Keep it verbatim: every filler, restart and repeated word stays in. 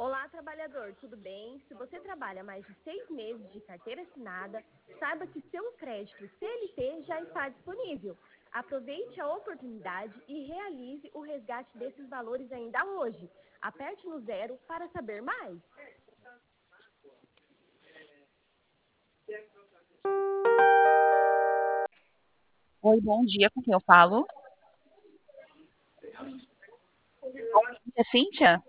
Olá, trabalhador, tudo bem? Se você trabalha mais de seis meses de carteira assinada, saiba que seu crédito C L T já está disponível. Aproveite a oportunidade e realize o resgate desses valores ainda hoje. Aperte no zero para saber mais. Oi, bom dia, com quem eu falo? Bom dia, Cíntia?